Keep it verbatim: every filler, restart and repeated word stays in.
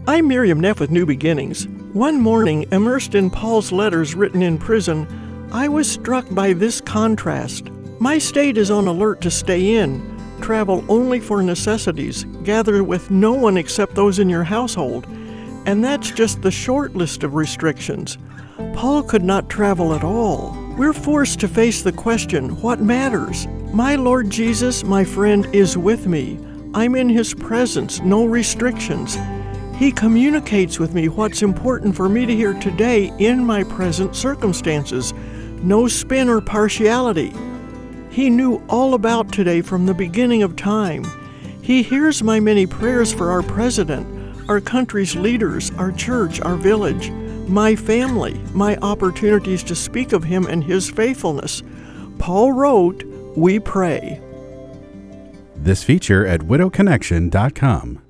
I'm Miriam Neff with New Beginnings. One morning, immersed in Paul's letters written in prison, I was struck by this contrast. My state is on alert to stay in, travel only for necessities, gather with no one except those in your household, and that's just the short list of restrictions. Paul could not travel at all. We're forced to face the question, what matters? My Lord Jesus, my friend, is with me. I'm in His presence, no restrictions. He communicates with me what's important for me to hear today in my present circumstances. No spin or partiality. He knew all about today from the beginning of time. He hears my many prayers for our president, our country's leaders, our church, our village, my family, my opportunities to speak of Him and His faithfulness. Paul wrote, we pray. This feature at widow connection dot com.